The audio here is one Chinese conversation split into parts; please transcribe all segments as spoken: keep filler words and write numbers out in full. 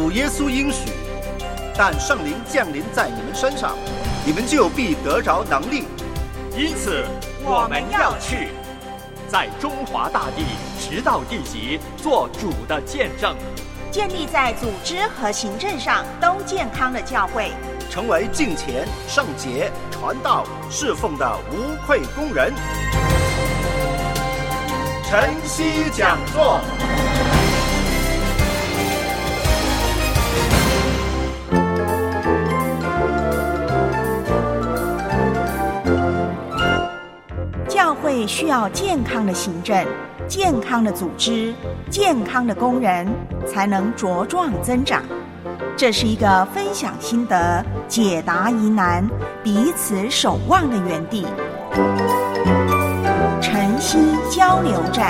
主耶稣应许，但圣灵降临在你们身上，你们就必得着能力。 因此我们要去，在中华大地直到地极，做主的见证， 建立在组织和行政上都健康的教会， 成为敬虔、圣洁、传道、侍奉的无愧工人。晨曦讲座。 教会需要健康的行政、健康的组织、健康的工人，才能茁壮增长。这是一个分享心得、解答疑难、彼此守望的园地。晨曦交流站。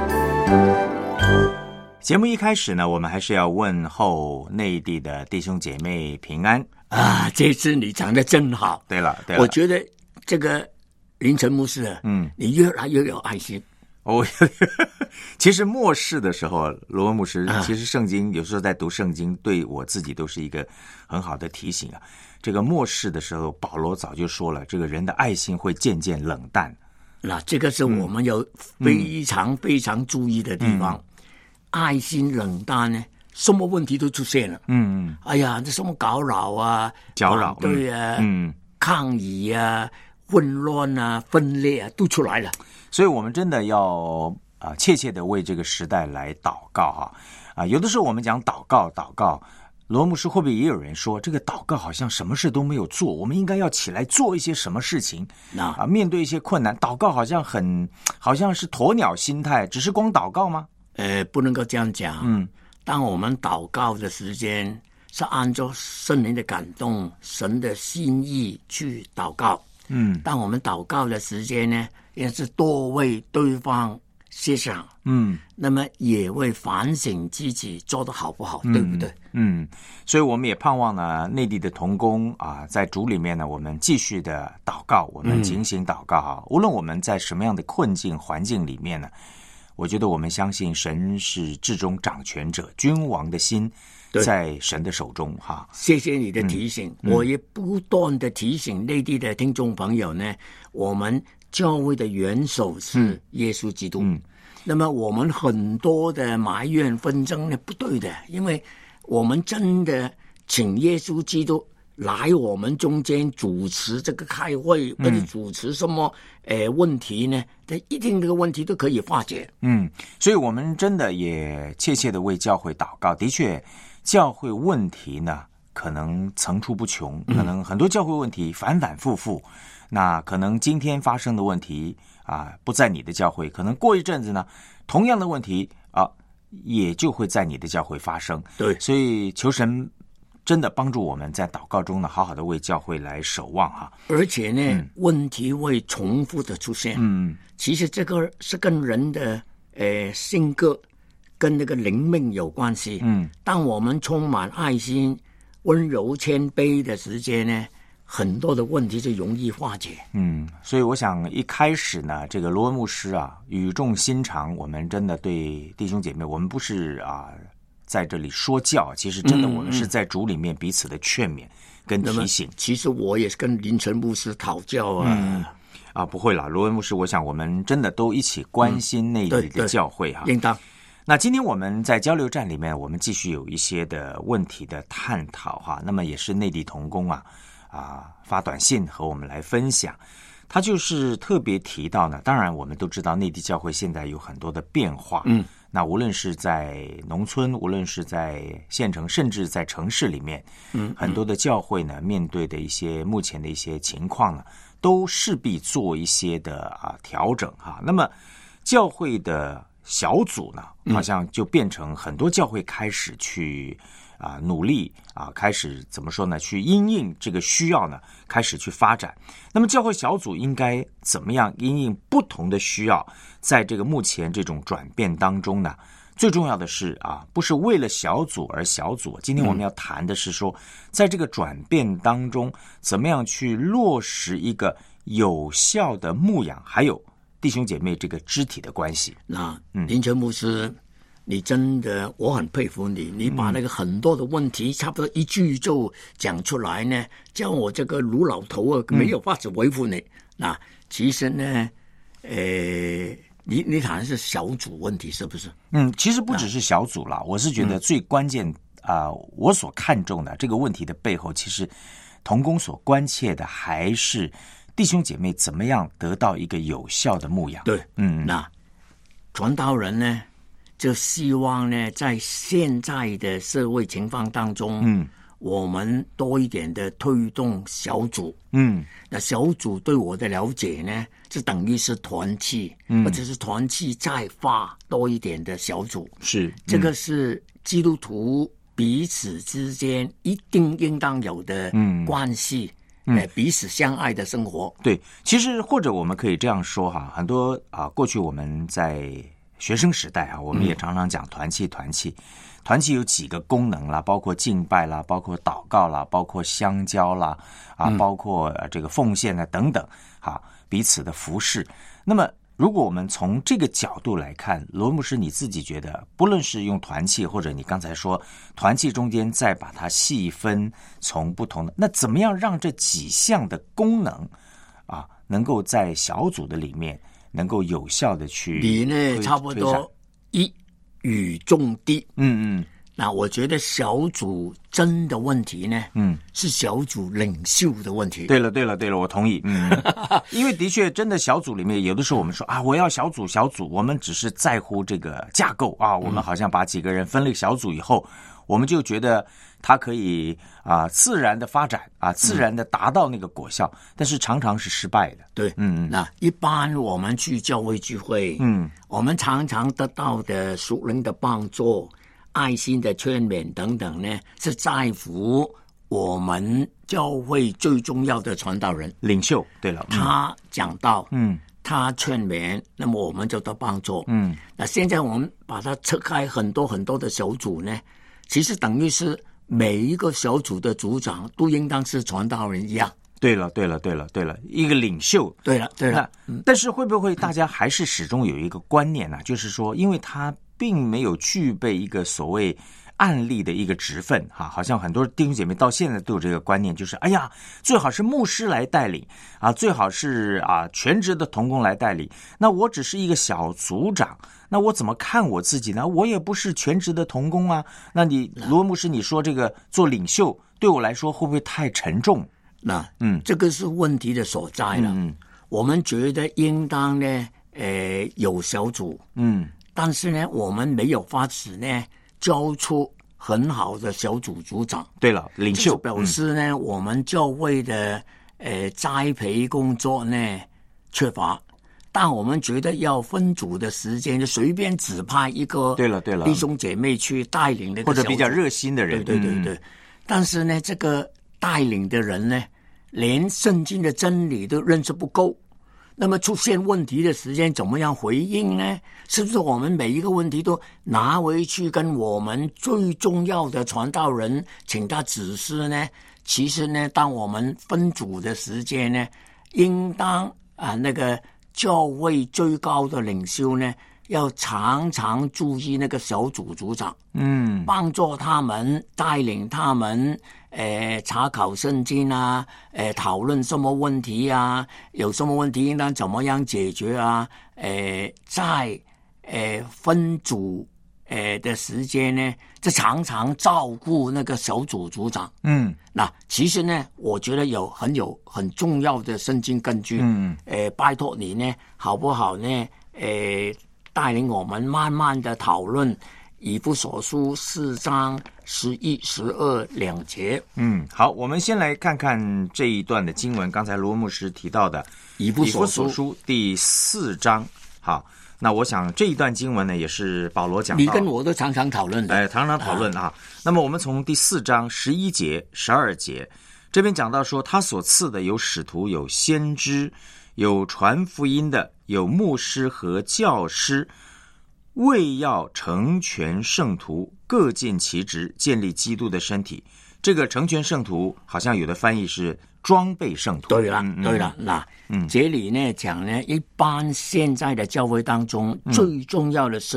节目一开始呢，我们还是要问候内地的弟兄姐妹平安啊！这次你讲得真好。 对了，对了， 我觉得这个林晨牧师，嗯，你越来越有爱心。 哦，其实末世的时候，罗文牧师，其实圣经有时候在读圣经，对我自己都是一个很好的提醒啊。这个末世的时候，保罗早就说了，这个人的爱心会渐渐冷淡。 那这个是我们有非常非常注意的地方。嗯嗯、爱心冷淡呢，什么问题都出现了。嗯嗯，哎呀，这什么搞扰啊、 搅扰， 对啊，嗯，抗议啊。混乱啊，分裂啊，都出来了。 所以我们真的要啊、呃，切切的为这个时代来祷告哈啊！有的时候我们讲祷告，祷告，罗牧师会不会也有人说，这个祷告好像什么事都没有做，我们应该要起来做一些什么事情啊？面对一些困难，祷告好像很好像是鸵鸟心态，只是光祷告吗？ 呃，不能够这样讲。嗯，当我们祷告的时间是按照圣灵的感动、神的心意去祷告。嗯，当我们祷告的时间呢，也是多为对方设想，嗯，那么也会反省自己做得好不好，嗯、对不对？ 嗯，所以我们也盼望呢，内地的同工啊，在主里面呢，我们继续的祷告，我们警醒祷告哈、嗯。无论我们在什么样的困境环境里面呢，我觉得我们相信神是至终掌权者，君王的心在神的手中哈。 谢谢你的提醒、嗯、我也不断的提醒内地的听众朋友呢，我们教会的元首是耶稣基督、嗯、那么我们很多的埋怨纷争呢，不对的，因为我们真的请耶稣基督来我们中间主持这个开会，或者主持什么、嗯、呃问题呢，一定这个问题都可以化解。 嗯，所以我们真的也切切的为教会祷告。的确教会问题呢，可能层出不穷，可能很多教会问题反反复复。嗯、那可能今天发生的问题啊，不在你的教会，可能过一阵子呢，同样的问题啊，也就会在你的教会发生。 对， 所以求神真的帮助我们在祷告中呢，好好的为教会来守望哈。 而且呢，嗯、问题会重复的出现。嗯，其实这个是跟人的呃性格跟那个灵命有关系。嗯，当我们充满爱心、温柔、谦卑的时间呢，很多的问题就容易化解。 嗯，所以我想一开始呢，这个罗文牧师啊，语重心长，我们真的对弟兄姐妹，我们不是啊在这里说教，其实真的我们是在主里面彼此的劝勉跟提醒。 嗯、其实我也是跟林晨牧师讨教啊。 嗯啊，不会啦，罗文牧师，我想我们真的都一起关心内地的教会哈。 嗯、应当。 那今天我们在交流站里面，我们继续有一些的问题的探讨哈。那么也是内地同工啊啊发短信和我们来分享，他就是特别提到呢。当然我们都知道内地教会现在有很多的变化，嗯，那无论是在农村，无论是在县城，甚至在城市里面，嗯，很多的教会呢，面对的一些目前的一些情况呢，都势必做一些的啊调整哈。那么教会的小组呢，好像就变成很多教会开始去啊努力啊，开始怎么说呢？去因应这个需要呢，开始去发展。那么教会小组应该怎么样因应不同的需要，在这个目前这种转变当中呢？最重要的是啊，不是为了小组而小组。今天我们要谈的是说，在这个转变当中，怎么样去落实一个有效的牧养，还有弟兄姐妹这个肢体的关系。 那林晨牧师， 你真的我很佩服你，你把那个很多的问题差不多一句就讲出来呢，叫我这个卢老头啊没有法子回复你。那、嗯、其实呢，呃，你你谈的是小组问题是不是？ 嗯，其实不只是小组啦，我是觉得最关键啊、呃，我所看重的这个问题的背后，其实同工所关切的还是弟兄姐妹怎么样得到一个有效的牧养。 对，嗯，那传道人呢？就希望呢，在现在的社会情况当中，嗯，我们多一点的推动小组，嗯，那小组对我的了解呢，就等于是团契，嗯，或者是团契再发多一点的小组， 是、嗯、 这个是基督徒彼此之间一定应当有的关系，嗯，嗯彼此相爱的生活。 对，其实或者我们可以这样说哈，很多啊，过去我们在学生时代啊，我们也常常讲团契，团契，团契有几个功能啦，包括敬拜啦，包括祷告啦，包括相交啦，啊，包括这个奉献啊等等，好，彼此的服侍。那么，如果我们从这个角度来看，罗牧师你自己觉得，不论是用团契，或者你刚才说团契中间再把它细分，从不同的，那怎么样让这几项的功能啊，能够在小组的里面能够有效的去你呢差不多一语中的，嗯嗯。那我觉得小组真的问题呢，嗯，是小组领袖的问题。 对了，对了，对了，我同意。嗯，因为的确，真的小组里面，有的时候我们说啊，我要小组，小组，我们只是在乎这个架构啊，我们好像把几个人分类小组以后，我们就觉得它可以啊自然的发展啊，自然的达到那个果效，嗯、但是常常是失败的。 对，嗯，那一般我们去教会聚会，嗯，我们常常得到的属灵的帮助、爱心的劝勉等等呢，是在乎我们教会最重要的传道人、 领袖。对了， 嗯、他讲道，嗯，他劝勉，那么我们就得帮助。嗯，那现在我们把它拆开很多很多的小组呢，其实等于是每一个小组的组长都应当是传道人一样。 对了，对了，对了，对了，一个领袖。 对了，对了。 嗯、但是会不会大家还是始终有一个观念呢、啊？就是说，因为他并没有具备一个所谓案例的一个职分哈，好像很多弟兄姐妹到现在都有这个观念，就是哎呀，最好是牧师来带领啊，最好是啊全职的同工来带领。那我只是一个小组长，那我怎么看我自己呢？我也不是全职的同工啊。那你罗牧师，你说这个做领袖对我来说会不会太沉重？ 那嗯，这个是问题的所在了。嗯，我们觉得应当呢，呃，有小组，嗯，但是呢，我们没有法子呢，教出很好的小组组长。 对了，领袖表示呢、嗯，我们教会的呃栽培工作呢缺乏。但我们觉得要分组的时间，就随便指派一个对了对了弟兄姐妹去带领那个或者比较热心的人， 对对对对。嗯、但是呢，这个带领的人呢，连圣经的真理都认识不够。那么出现问题的时间怎么样回应呢？是不是我们每一个问题都拿回去跟我们最重要的传道人请他指示呢？其实呢，当我们分组的时间呢，应当啊那个教会最高的领袖呢，要常常注意那个小组组长，嗯，帮助他们，带领他们。呃，查考圣经啊，呃，讨论什么问题啊？有什么问题应当怎么样解决啊？呃，在呃分组呃的时间呢，就常常照顾那个小组组长。嗯，那其实呢，我觉得有很有很重要的圣经根据。嗯，呃，拜托你呢，好不好呢？呃，带领我们慢慢的讨论。以弗所书四章十一、十二两节。 嗯，好，我们先来看看这一段的经文。刚才罗牧师提到的以弗所书, 所书第四章。好，那我想这一段经文呢，也是保罗讲到， 你跟我都常常讨论的， 哎，常常讨论啊。那么我们从第四章十一节、十二节这边讲到说，他所赐的有使徒，有先知，有传福音的，有牧师和教师。为要成全圣徒，各尽其职，建立基督的身体。这个成全圣徒，好像有的翻译是装备圣徒。 对了，嗯、对了，那嗯，这里呢讲呢，一般现在的教会当中，嗯、最重要的是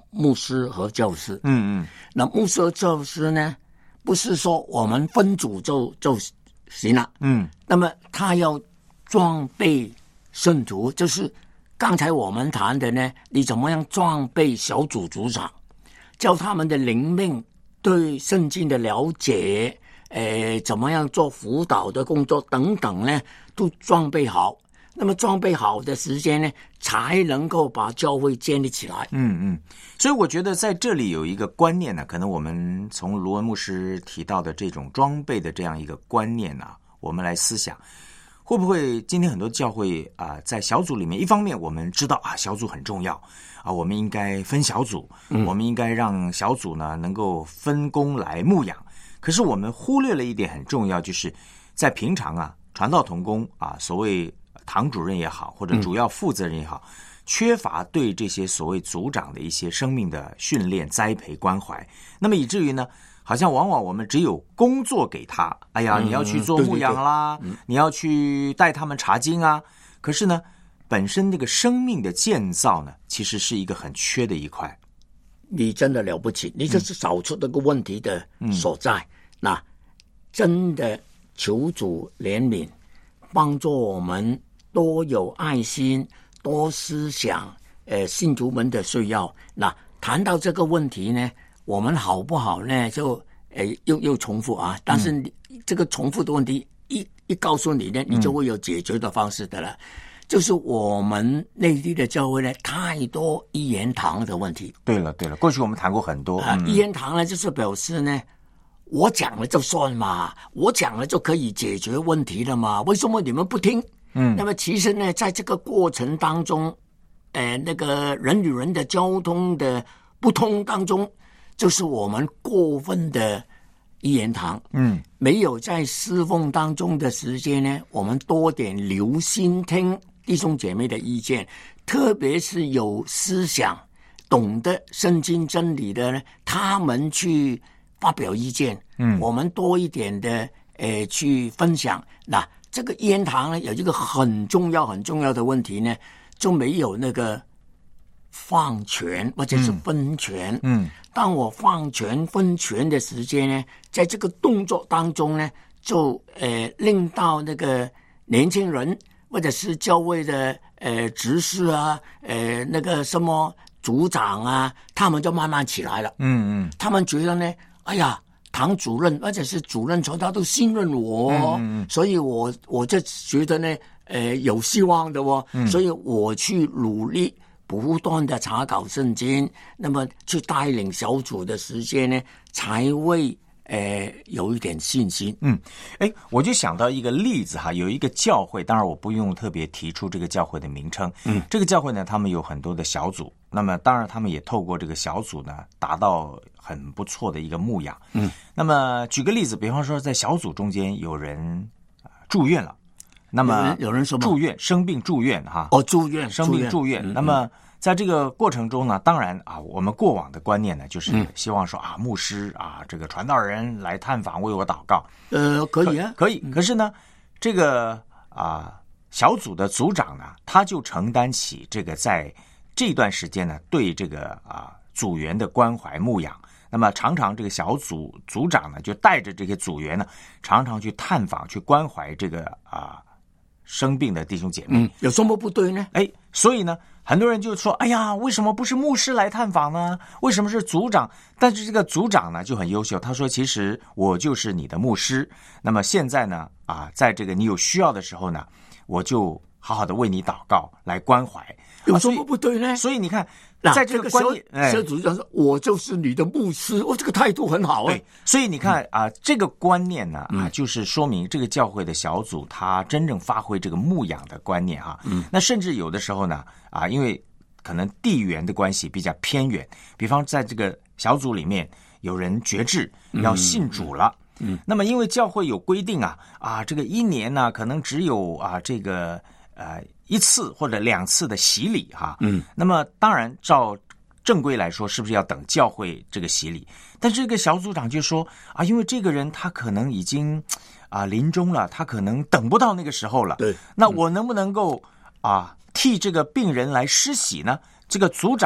牧师和教师。 嗯嗯， 那牧师和教师呢，不是说我们分组就就行了。 嗯， 那么他要装备圣徒，就是刚才我们谈的呢，你怎么样装备小组组长，教他们的灵命对圣经的了解，呃，怎么样做辅导的工作等等呢，都装备好。那么装备好的时间呢，才能够把教会建立起来。 嗯嗯，所以我觉得在这里有一个观念呢，可能我们从卢文牧师提到的这种装备的这样一个观念啊，我们来思想，会不会今天很多教会啊、呃，在小组里面，一方面我们知道啊，小组很重要啊，我们应该分小组，嗯、我们应该让小组呢能够分工来牧养。可是我们忽略了一点很重要，就是在平常啊，传道同工啊，所谓堂主任也好，或者主要负责人也好，嗯、缺乏对这些所谓组长的一些生命的训练、栽培、关怀，那么以至于呢，好像往往我们只有工作给他，哎呀，你要去做牧养啦， 嗯、对对对你要去带他们查经啊，可是呢，本身这个生命的建造呢，其实是一个很缺的一块。 你真的了不起，你这是找出这个问题的所在。嗯、那真的求主怜悯，帮助我们多有爱心，多思想呃信徒们的需要。那谈到这个问题呢，我们好不好呢？就呃又又重复啊，但是你、嗯、这个重复的问题一一告诉你呢，你就会有解决的方式的了。嗯，就是我们内地的教会呢，太多一言堂的问题。 对了对了，过去我们谈过很多啊、嗯，一言堂呢，就是表示呢，我讲了就算嘛，我讲了就可以解决问题了嘛，为什么你们不听？嗯，那么其实呢，在这个过程当中，呃，那个人与人的交通的不通当中，就是我们过分的一言堂。嗯，没有在侍奉当中的时间呢，我们多点留心听弟兄姐妹的意见，特别是有思想、懂得圣经真理的呢，他们去发表意见。嗯，我们多一点的呃去分享。那这个一言堂呢，有一个很重要、很重要的问题呢，就没有那个放权或者是分权。嗯，嗯当我放权分权的时间呢，在这个动作当中呢，就呃令到那个年轻人或者是教会的呃执事啊，呃那个什么组长啊，他们就慢慢起来了。嗯嗯，他们觉得呢，哎呀，堂主任或者是主任从他都信任我，嗯嗯所以我我就觉得呢，呃有希望的哦，嗯、所以我去努力。不断的查考圣经，那么去带领小组的时间呢，才会呃有一点信心。 嗯，哎，我就想到一个例子哈，有一个教会，当然我不用特别提出这个教会的名称。嗯，这个教会呢，他们有很多的小组，那么当然他们也透过这个小组呢，达到很不错的一个牧养。嗯，那么举个例子，比方说在小组中间有人住院了。那么有人说住院生病住院哈哦住院生病住院， 嗯、 那么在这个过程中呢，当然啊，我们过往的观念呢，就是希望说啊，牧师啊，这个传道人来探访为我祷告， 呃，可以啊， 可以。可是呢，这个啊小组的组长呢，他就承担起这个在这段时间呢，对这个啊组员的关怀牧养。那么常常这个小组组长呢，就带着这些组员呢，常常去探访、去关怀这个啊。生病的弟兄姐妹， 嗯，有什么不对呢？ 哎，所以呢，很多人就说：“哎呀，为什么不是牧师来探访呢？为什么是组长？”但是这个组长呢就很优秀，他说：“其实我就是你的牧师。那么现在呢，啊，在这个你有需要的时候呢，我就好好的为你祷告，来关怀。” 有什么不对呢？ 所以你看，在这个观念， 小小组长说：“我就是你的牧师。”哦，这个态度很好啊。 对，所以你看啊、呃，这个观念呢啊，就是说明这个教会的小组他真正发挥这个牧养的观念哈。嗯，那甚至有的时候呢啊，因为可能地缘的关系比较偏远，比方在这个小组里面有人决志要信主了。嗯，那么因为教会有规定啊啊，这个一年呢可能只有啊这个呃。一次或者两次的洗礼哈，嗯，那么当然照正规来说，是不是要等教会这个洗礼？但这个小组长就说啊，因为这个人他可能已经啊临终了，他可能等不到那个时候了。 对， 那我能不能够啊替这个病人来施洗呢？这个组长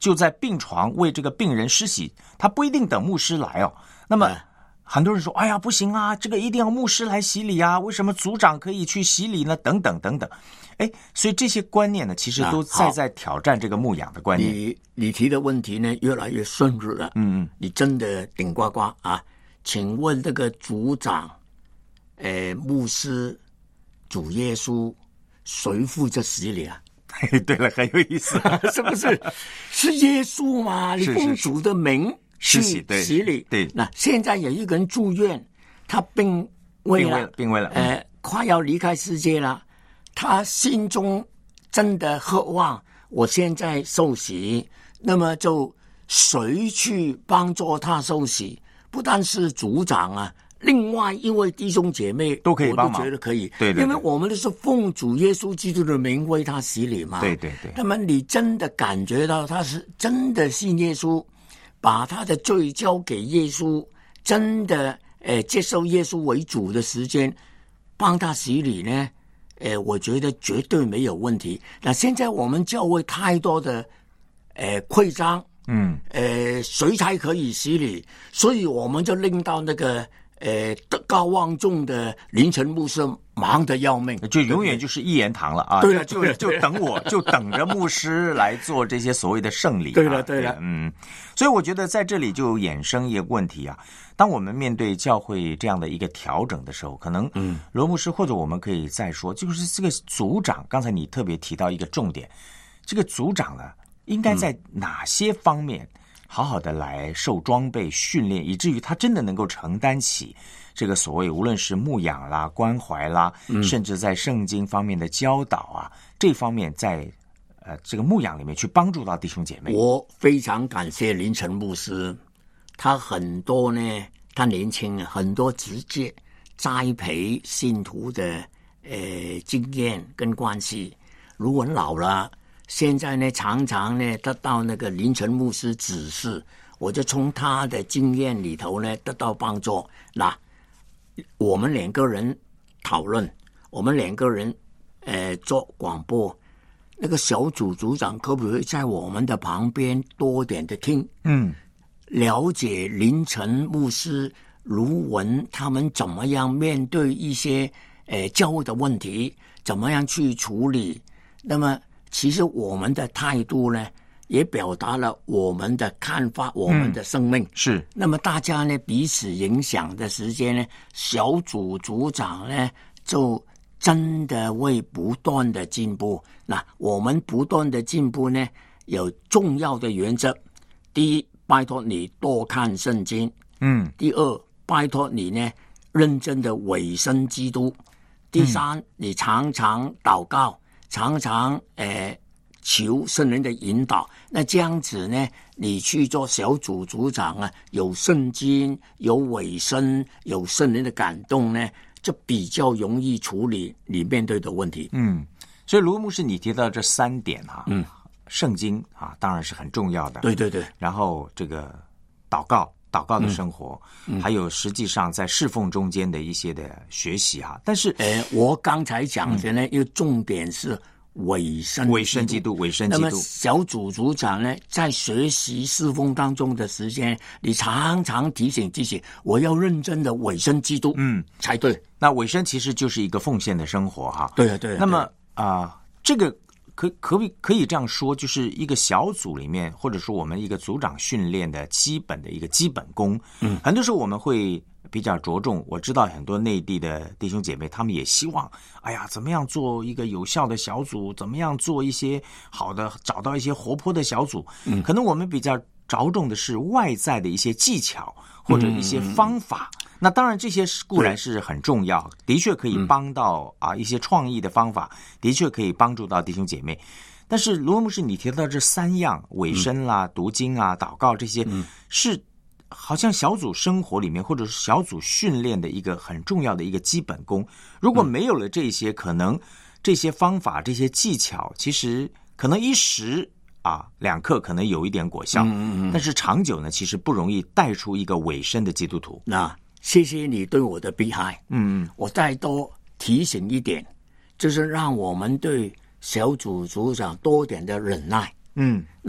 就在病床为这个病人施洗，他不一定等牧师来哦。那么很多人说，哎呀，不行啊，这个一定要牧师来洗礼啊，为什么组长可以去洗礼呢？等等等等。哎，所以这些观念呢，其实都在在挑战这个牧养的观念。 你你提的问题呢，越来越深入了。嗯嗯，你真的顶呱呱啊！请问这个组长、呃，牧师、主耶稣，谁负责洗礼啊？ 对了，很有意思， 是不是？是耶稣吗？你奉主的名去洗礼。 对， 那现在有一个人住院，他病危了， 病危了， 呃，快要离开世界了。他心中真的渴望，我现在受洗，那么就谁去帮助他受洗？不但是组长啊，另外一位弟兄姐妹都可以帮忙， 我都觉得可以。 对对对， 因为我们都是奉主耶稣基督的名为他洗礼嘛。 对对对。 那么你真的感觉到他是真的信耶稣，把他的罪交给耶稣，真的呃接受耶稣为主的时间，帮他洗礼呢？呃，我觉得绝对没有问题。那现在我们教会太多的呃规章，嗯，呃，谁才可以洗礼？所以我们就令到那个呃德高望重的凌晨牧师忙得要命， 就永远就是一言堂了啊！ 对了， 就就等我就等着牧师来做这些所谓的圣礼、啊。 对了，对了， 嗯，所以我觉得在这里就衍生一个问题啊。当我们面对教会这样的一个调整的时候，可能嗯，罗牧师或者我们可以再说，就是这个组长，刚才你特别提到一个重点，这个组长呢，应该在哪些方面好好的来受装备训练，以至于他真的能够承担起这个所谓无论是牧养啦、关怀啦，嗯、甚至在圣经方面的教导啊，这方面在呃这个牧养里面去帮助到弟兄姐妹。 我非常感谢林晨牧师。他很多呢，他年轻，很多直接栽培信徒的呃经验跟关系。如果老了，现在呢常常呢得到那个林晨牧师指示，我就从他的经验里头呢得到帮助。那我们两个人讨论，我们两个人呃做广播，那个小组组长可不可以在我们的旁边多点的听？嗯。了解凌晨牧师、卢文他们怎么样面对一些呃教会的问题，怎么样去处理。那么其实我们的态度呢，也表达了我们的看法，我们的生命、嗯、 是。 那么大家呢彼此影响的时间呢，小组组长呢就真的会不断的进步。那我们不断的进步呢，有重要的原则。第一，拜托你多看圣经。嗯。第二，拜托你呢认真的委身基督。第三，嗯、你常常祷告，常常呃求圣灵的引导。那这样子呢，你去做小组组长啊，有圣经，有委身，有圣灵的感动呢，就比较容易处理你面对的问题。 嗯。所以卢牧师你提到这三点哈、啊，嗯。圣经啊，当然是很重要的。 对对对。 然后这个祷告，祷告的生活，嗯、还有实际上在侍奉中间的一些的学习啊。但是， 呃，我刚才讲的呢，一个、嗯、重点是委身， 委身基督，委身基督。 那么小组组长呢，在学习侍奉当中的时间，你常常提醒自己，我要认真的委身基督，嗯，才对。 那委身其实就是一个奉献的生活哈。 对啊，对啊。 那么啊、呃，这个。可可不可以这样说，就是一个小组里面，或者说我们一个组长训练的基本的一个基本功。嗯，很多时候我们会比较着重。我知道很多内地的弟兄姐妹，他们也希望，哎呀，怎么样做一个有效的小组？怎么样做一些好的，找到一些活泼的小组？嗯，可能我们比较着重的是外在的一些技巧或者一些方法。嗯那当然，这些固然是很重要，的确可以帮到、嗯、啊一些创意的方法，的确可以帮助到弟兄姐妹。但是罗牧师，你提到这三样委身啦、嗯、读经啊、祷告这些，嗯、是好像小组生活里面或者是小组训练的一个很重要的一个基本功。如果没有了这些，嗯、可能这些方法、这些技巧，其实可能一时啊两刻可能有一点果效，嗯嗯嗯但是长久呢，其实不容易带出一个委身的基督徒。 那谢谢你对我的逼害。嗯，我再多提醒一点，就是让我们对小组组长多点的忍耐。嗯，那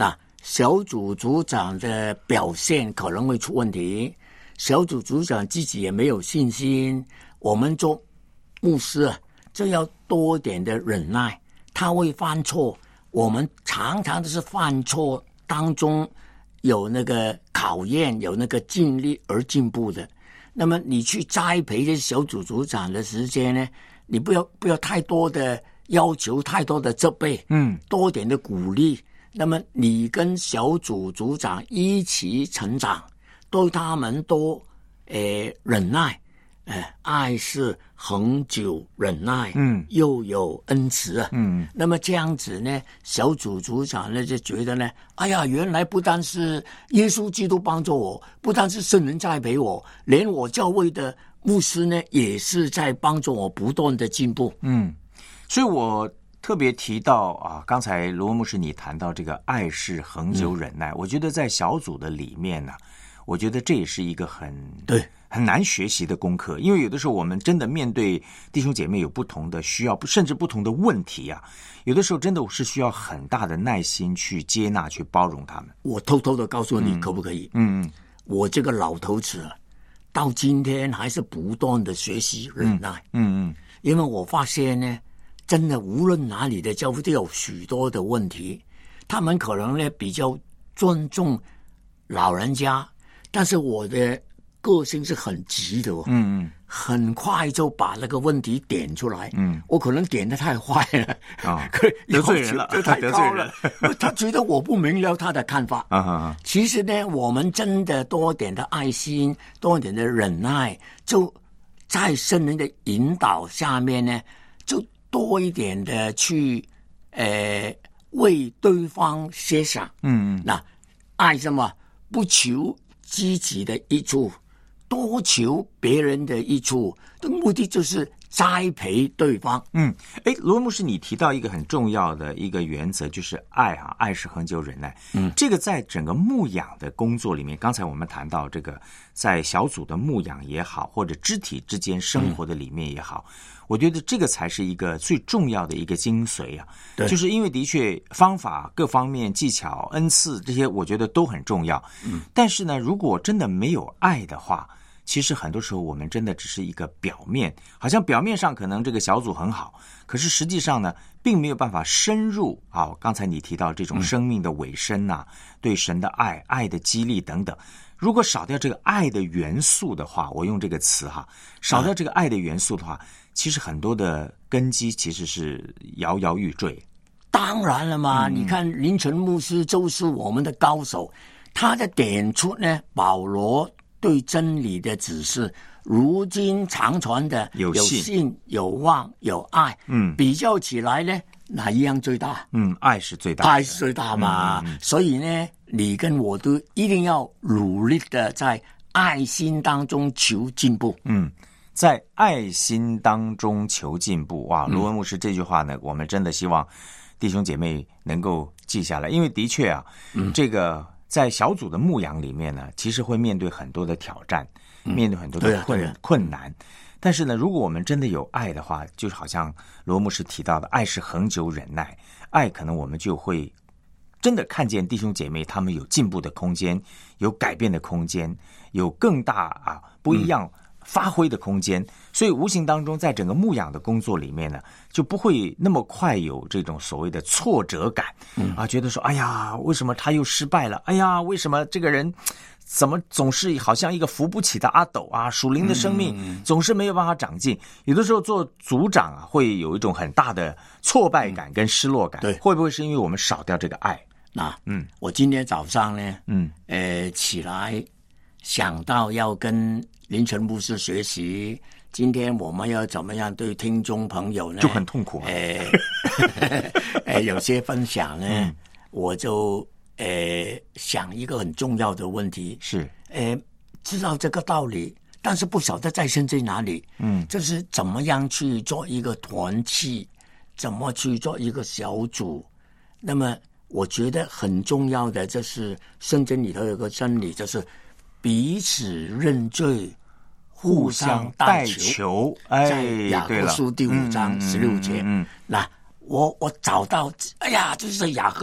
小组组长的表现可能会出问题，小组组长自己也没有信心。我们做牧师啊，就要多点的忍耐，他会犯错，我们常常都是犯错当中有那个考验，有那个尽力而进步的。那么你去栽培这小组组长的时间呢，你不要不要太多的要求，太多的责备，嗯，多点的鼓励。那么你跟小组组长一起成长，对他们多呃忍耐。呃，爱是恒久忍耐，嗯，又有恩慈啊，嗯，那么这样子呢，小组组长呢就觉得呢，哎呀，原来不单是耶稣基督帮助我，不单是圣人栽培我，连我教会的牧师呢也是在帮助我不断的进步， 嗯，所以我特别提到啊，刚才罗文牧师你谈到这个爱是恒久忍耐，嗯，我觉得在小组的里面呢，啊，我觉得这也是一个很对。 很难学习的功课，因为有的时候我们真的面对弟兄姐妹有不同的需要，甚至不同的问题啊，有的时候真的是需要很大的耐心去接纳、去包容他们。 我偷偷的告诉你，嗯，可不可以？嗯嗯，我这个老头子到今天还是不断的学习忍耐。嗯 嗯, 嗯，因为我发现呢，真的无论哪里的教会都有许多的问题，他们可能呢比较尊重老人家，但是我的个性是很急的，哦，嗯嗯，很快就把那个问题点出来，嗯，我可能点得太坏了，啊， 得罪人了， 就太高了，他觉得我不明了他的看法，啊啊，其实呢，我们真的多点的爱心，多点的忍耐，就在圣人的引导下面呢，就多一点的去，呃，为对方设想，嗯嗯，那爱什么？不求自己的益处。多求别人的益处的目的就是栽培对方。 嗯，哎，罗牧师，你提到一个很重要的一个原则，就是爱啊，爱是恒久忍耐。嗯，这个在整个牧养的工作里面，刚才我们谈到这个，在小组的牧养也好，或者肢体之间生活的里面也好，嗯，我觉得这个才是一个最重要的一个精髓啊。对，就是因为的确方法各方面技巧恩赐这些，我觉得都很重要。嗯，但是呢，如果真的没有爱的话，其实很多时候我们真的只是一个表面，好像表面上可能这个小组很好，可是实际上呢，并没有办法深入啊。刚才你提到这种生命的尾声啊，嗯，对神的爱、爱的激励等等，如果少掉这个爱的元素的话，我用这个词哈，少掉这个爱的元素的话，嗯，其实很多的根基其实是摇摇欲坠。 当然了嘛，嗯，你看林晨牧师就是我们的高手，他的点出呢，保罗对真理的指示，如今常传的有信、 有信、有望、有爱，嗯，比较起来呢，哪一样最大？ 嗯，爱是最大的， 爱是最大嘛。嗯嗯嗯，所以呢，你跟我都一定要努力的在爱心当中求进步。 嗯，在爱心当中求进步。哇，罗文牧师这句话呢，我们真的希望弟兄姐妹能够记下来，因为的确啊，嗯，这个。在小组的牧养里面呢，其实会面对很多的挑战，嗯，面对很多的困，啊啊，困难。但是呢，如果我们真的有爱的话，就好像罗牧师提到的，爱是恒久忍耐。爱可能我们就会真的看见弟兄姐妹他们有进步的空间，有改变的空间，有更大啊不一样发挥的空间。嗯，所以无形当中，在整个牧养的工作里面呢，就不会那么快有这种所谓的挫折感，嗯，啊，觉得说，哎呀，为什么他又失败了？哎呀，为什么这个人怎么总是好像一个扶不起的阿斗啊？属灵的生命总是没有办法长进。有的时候做组长啊，会有一种很大的挫败感跟失落感。对，会不会是因为我们少掉这个爱？ 那，嗯，我今天早上呢，嗯，呃，起来想到要跟林晨牧师学习，今天我们要怎么样对听众朋友呢？ 就很痛苦啊。 呃，呃有些分享呢，嗯，我就呃想一个很重要的问题是， 呃，知道这个道理，但是不晓得在身在哪里。嗯，就是怎么样去做一个团契，怎么去做一个小组。那么我觉得很重要的就是圣经里头有个真理，就是彼此认罪，互相代求。 哎， 在雅各书第五章十六节。嗯，那我我找到，哎呀，就是雅各书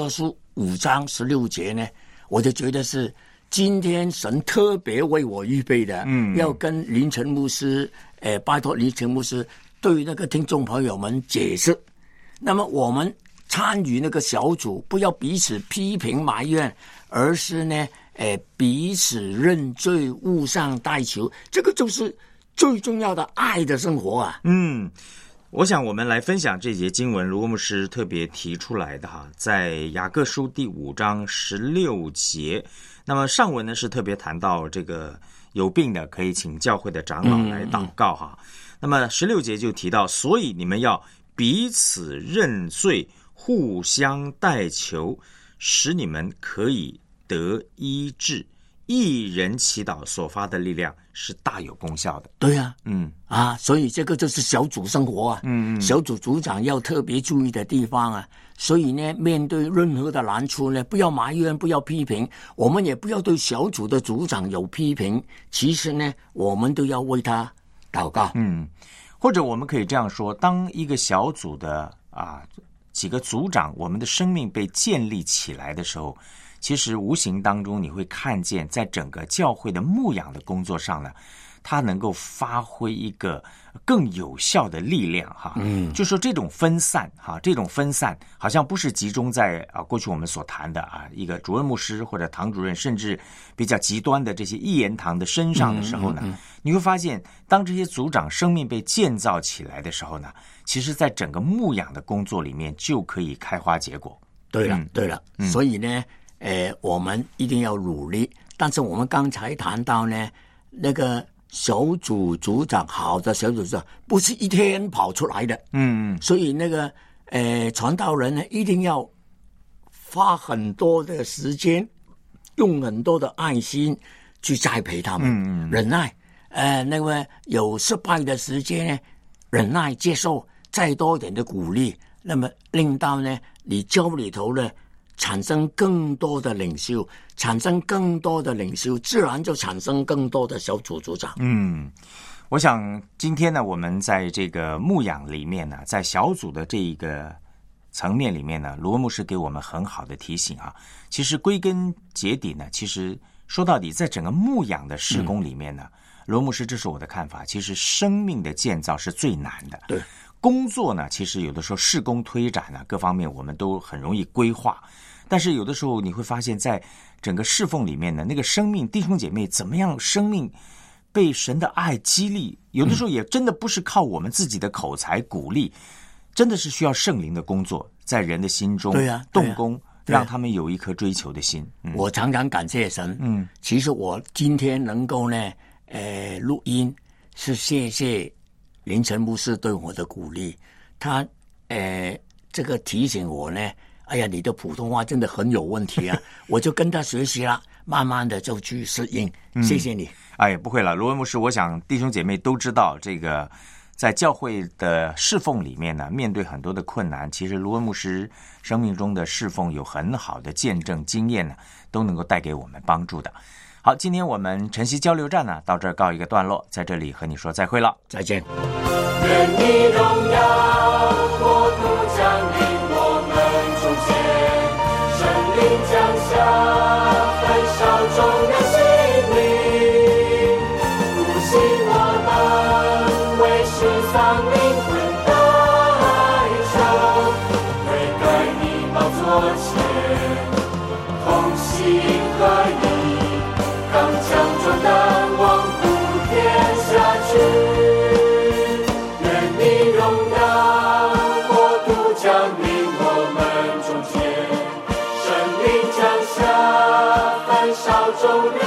五章十六节呢，我就觉得是今天神特别为我预备的，嗯，要跟林晨牧师，呃，拜托林晨牧师对那个听众朋友们解释。那么我们参与那个小组，不要彼此批评埋怨，而是呢，呃，彼此认罪，互相代求，这个就是最重要的爱的生活啊。 嗯。我想我们来分享这节经文，罗牧师特别提出来的哈，在雅各书第五章十六节。那么上文呢是特别谈到这个有病的可以请教会的长老来祷告哈。嗯嗯那么十六节就提到，所以你们要彼此认罪，互相代求，使你们可以得医治。一人祈祷所发的力量是大有功效的。 对啊， 嗯啊，所以这个就是小组生活啊，嗯嗯，小组组长要特别注意的地方啊。所以呢，面对任何的难处呢，不要埋怨，不要批评，我们也不要对小组的组长有批评。其实呢，我们都要为他祷告。 嗯，或者我们可以这样说：当一个小组的啊几个组长，我们的生命被建立起来的时候。其实无形当中你会看见，在整个教会的牧养的工作上呢，它能够发挥一个更有效的力量哈。嗯，就说这种分散哈，这种分散好像不是集中在啊过去我们所谈的啊一个主任牧师或者堂主任，甚至比较极端的这些一言堂的身上的时候呢，嗯嗯嗯你会发现，当这些组长生命被建造起来的时候呢，其实在整个牧养的工作里面就可以开花结果。 对了，嗯、对了、嗯，所以呢。呃，我们一定要努力，但是我们刚才谈到呢，那个小组组长，好的小组组长不是一天跑出来的，嗯，所以那个呃传道人呢，一定要花很多的时间，用很多的爱心去栽培他们，嗯嗯，忍耐，呃，那个有失败的时间呢，忍耐接受，再多一点的鼓励，那么令到呢，你教里头呢。产生更多的领袖，产生更多的领袖，自然就产生更多的小组组长。 嗯，我想今天呢，我们在这个牧养里面呢，在小组的这一个层面里面呢，罗牧师给我们很好的提醒啊。其实归根结底呢，其实说到底，在整个牧养的事工里面呢，嗯、罗牧师这是我的看法，其实生命的建造是最难的。 对。 工作呢，其实有的时候事工推展呢，各方面我们都很容易规划，但是有的时候你会发现在整个侍奉里面呢，那个生命弟兄姐妹怎么样生命被神的爱激励，有的时候也真的不是靠我们自己的口才鼓励，真的是需要圣灵的工作在人的心中对啊动工，让他们有一颗追求的心。 嗯、我常常感谢神，嗯，其实我今天能够呢，呃，录音是谢谢林晨牧师对我的鼓励，他呃这个提醒我呢，哎呀，你的普通话真的很有问题啊，我就跟他学习了，慢慢的就去适应。嗯、谢谢你。 哎，不会了，罗文牧师，我想弟兄姐妹都知道，这个在教会的侍奉里面呢，面对很多的困难，其实罗文牧师生命中的侍奉有很好的见证经验呢，都能够带给我们帮助的。好，今天我们晨曦交流站呢，到这儿告一个段落，在这里和你说再会了， 再见。 愿你荣耀国度降临我们中间，圣灵降下，焚烧众人心灵，复兴我们，为世丧灵魂代求，悔改你宝座前，同心合一。刚强壮胆，往普天下去。愿你荣耀国度降临我们中间，圣灵降下，焚烧众人。